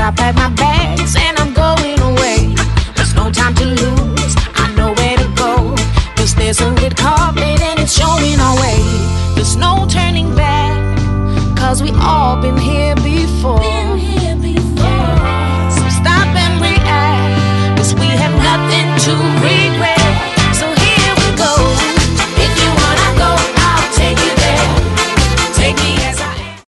I pack my bags and I'm going away. There's no time to lose, I know where to go. 'Cause there's a red carpet and it's showing our way. There's no turning back, 'cause we all been here before.